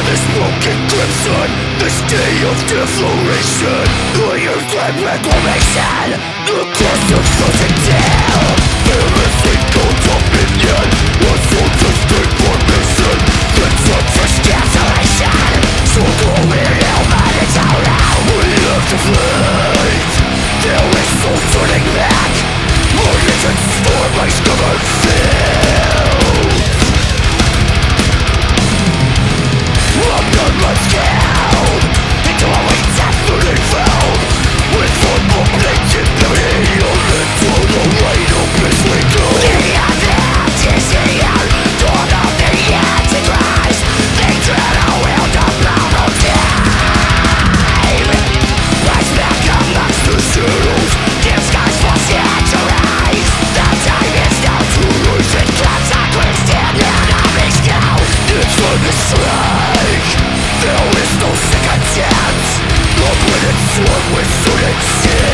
this broken crimson, this day of defloration, iron clad reclamation, the course of frozen tail. There is legal dominion, a soldier's state formation, the time for cancellation. So go in helmet and out. We have to fight. There is no turning back. Our legends storm like stubborn field. I'm done, let's down into a way definitely found. With football blades in beauty, or into the light of this we go. The anti-seer, dawn of the antichrist. They tread a wheel to borrow time. Rise back amongst the shadows, disguise for centuries. The time is now to rise and cast a Christian enemies now. It's on the strike. There is no second chance. The blooded sword with suited sin.